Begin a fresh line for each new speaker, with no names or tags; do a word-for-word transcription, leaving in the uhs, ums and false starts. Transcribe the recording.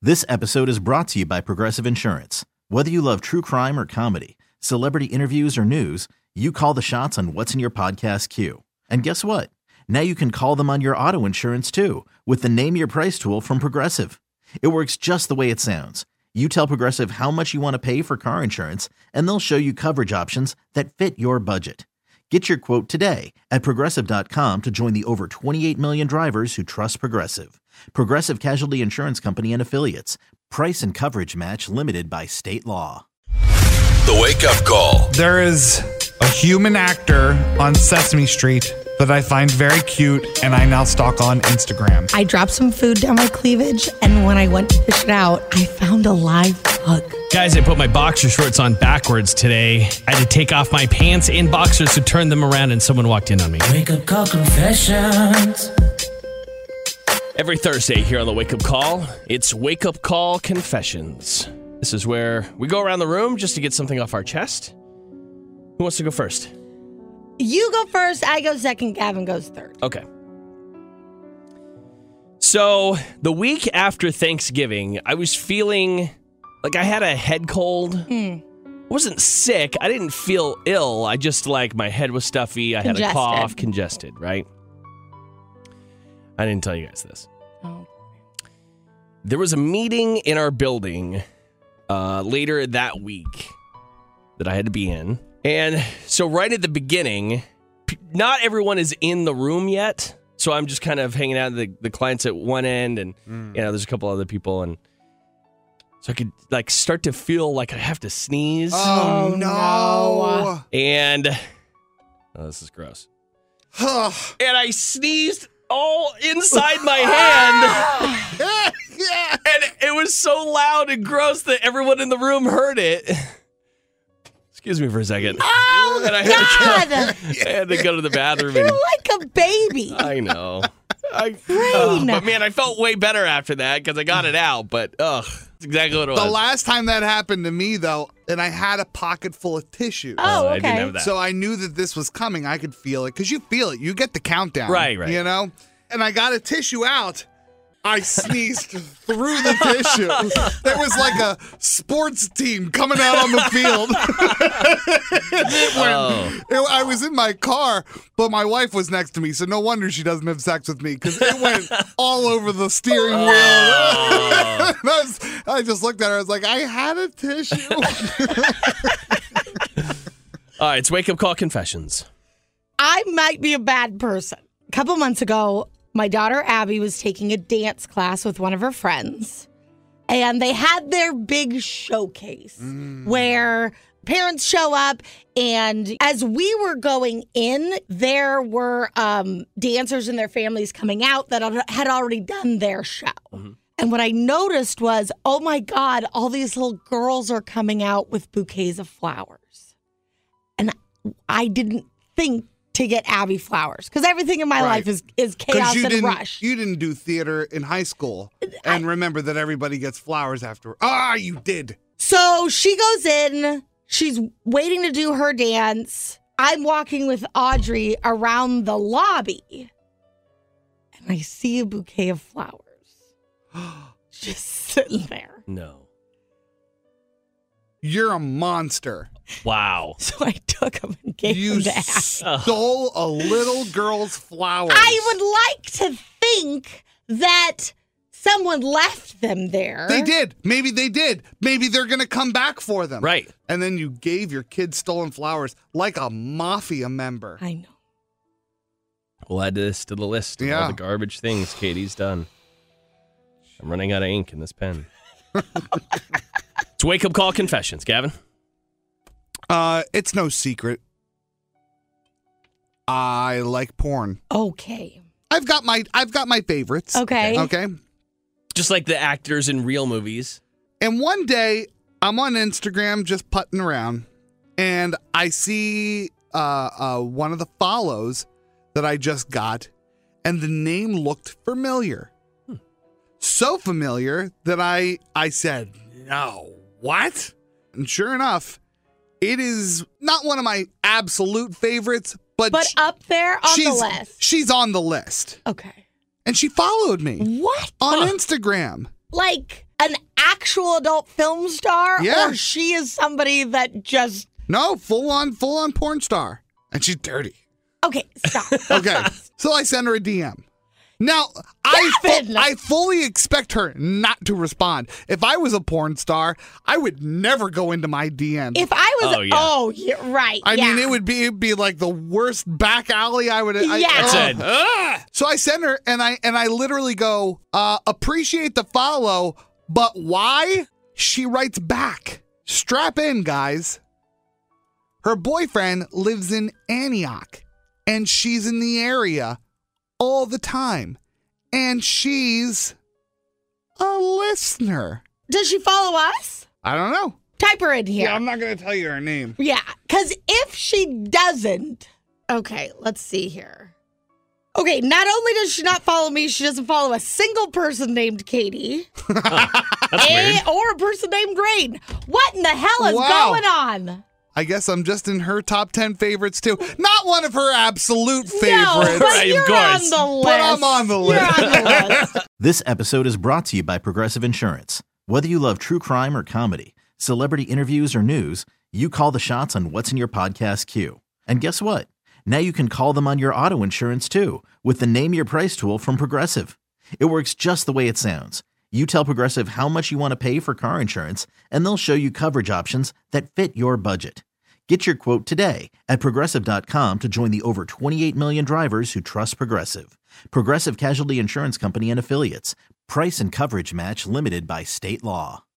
This episode is brought to you by Progressive Insurance. Whether you love true crime or comedy, celebrity interviews or news, you call the shots on what's in your podcast queue. And guess what? Now you can call them on your auto insurance too with the Name Your Price tool from Progressive. It works just the way it sounds. You tell Progressive how much you want to pay for car insurance, and they'll show you coverage options that fit your budget. Get your quote today at Progressive dot com to join the over twenty-eight million drivers who trust Progressive. Progressive Casualty Insurance Company and Affiliates. Price and coverage match limited by state law.
The Wake Up Call.
There is a human actor on Sesame Street that I find very cute, and I now stalk on Instagram.
I dropped some food down my cleavage, and when I went to fish it out, I found a live bug.
Guys, I put my boxer shorts on backwards today. I had to take off my pants in boxers to turn them around, and someone walked in on me.
Wake Up Call Confessions.
Every Thursday here on the Wake Up Call, it's Wake Up Call Confessions. This is where we go around the room just to get something off our chest. Who wants to go first?
You go first, I go second, Gavin goes third.
Okay. So, the week after Thanksgiving, I was feeling like I had a head cold.
Mm.
I wasn't sick. I didn't feel ill. I just, like, my head was stuffy. I
Congested.
had a cough, congested, right? I didn't tell you guys this.
Oh.
There was a meeting in our building uh, later that week that I had to be in. And so right at the beginning, p- not everyone is in the room yet. So I'm just kind of hanging out the, the clients at one end, and mm. you know, there's a couple other people, and so I could like start to feel like I have to sneeze.
Oh,
Oh,
no.
And oh, this is gross. And I sneezed all inside my hand. And it was so loud and gross that everyone in the room heard it. Excuse me for a second.
Oh,
and I
God!
Had to, I had to go to the bathroom.
You're
And,
like a baby.
I know. I,
Brain.
uh, but man, I felt way better after that because I got it out. But ugh, that's exactly what it was.
The last time that happened to me, though, and I had a pocket full of tissue.
Oh,
I
okay.
didn't have that.
So I knew that this was coming. I could feel it because you feel it. You get the countdown.
Right, right.
You know? And I got a tissue out. I sneezed through the tissue. There was like a sports team coming out on the field. it went,
Oh.
it, I was in my car, but my wife was next to me, so no wonder she doesn't have sex with me because it went all over the steering wheel.
Oh.
I, was, I just looked at her. I was like, I had a tissue.
All right, it's Wake Up Call Confessions.
I might be a bad person. A couple months ago, my daughter Abby was taking a dance class with one of her friends, and they had their big showcase mm. where parents show up, and as we were going in, there were um, dancers and their families coming out that had already done their show. Mm-hmm. And what I noticed was, oh my God, all these little girls are coming out with bouquets of flowers. And I didn't think to get Abby flowers because everything in my
Right.
life is, is chaos
you
and
didn't,
rush.
You didn't do theater in high school and
I,
remember that everybody gets flowers after. Ah, you did.
So she goes in. She's waiting to do her dance. I'm walking with Audrey around the lobby, and I see a bouquet of flowers just sitting there.
No.
You're a monster.
Wow.
So I took them and gave
You
them to Abby.
stole a little girl's flowers.
I would like to think that someone left them there.
They did. Maybe they did. Maybe they're going to come back for them.
Right.
And then you gave your kid stolen flowers like a mafia member.
I know.
We'll add this to the list of
Yeah.
all the garbage things Katie's done. I'm running out of ink in this pen. It's Wake Up Call Confessions, Gavin.
Uh, it's no secret. I like porn.
Okay.
I've got my I've got my favorites.
Okay.
Okay.
Just like the actors in real movies.
And one day I'm on Instagram just putting around, and I see uh, uh, one of the follows that I just got, and the name looked familiar. Hmm. So familiar that I I said, no, what? And sure enough, it is not one of my absolute favorites, but,
But
sh-
up there on
she's,
the list.
she's on the list.
Okay.
And she followed me
What?
on
Huh.
Instagram.
Like, an actual adult film star,
Yeah.
or she is somebody that just
No, full on, full on porn star. And she's dirty.
okay, stop.
Okay. So I send her a D M. Now, I,
Gavin!
fu- I fully expect her not to respond. If I was a porn star, I would never go into my D Ms.
If I was,
Oh,
oh,
yeah.
yeah, right.
I
yeah.
mean, it would be it'd be like the worst back alley I would. I,
Yeah. That's
ugh.
it.
Ugh. So I send her, and I and I literally go, uh, appreciate the follow, but why? She writes back. Strap in, guys. Her boyfriend lives in Antioch, and she's in the area all the time, and she's a listener.
Does she follow us?
I don't know.
Type her in here.
Yeah, I'm not gonna tell you her name.
Yeah, because if she doesn't, okay, let's see here. Okay, not only does she not follow me, she doesn't follow a single person named Katie
That's
a-
weird.
or a person named Grain. What in the hell is
Wow.
going on?
I guess I'm just in her top ten favorites too. Not one of her absolute
No,
favorites.
but
Right, of
you're
course.
on the list.
But I'm on the list.
You're on the list.
This episode is brought to you by Progressive Insurance. Whether you love true crime or comedy, celebrity interviews or news, you call the shots on what's in your podcast queue. And guess what? Now you can call them on your auto insurance too with the Name Your Price tool from Progressive. It works just the way it sounds. You tell Progressive how much you want to pay for car insurance, and they'll show you coverage options that fit your budget. Get your quote today at Progressive dot com to join the over twenty-eight million drivers who trust Progressive. Progressive Casualty Insurance Company and Affiliates. Price and coverage match limited by state law.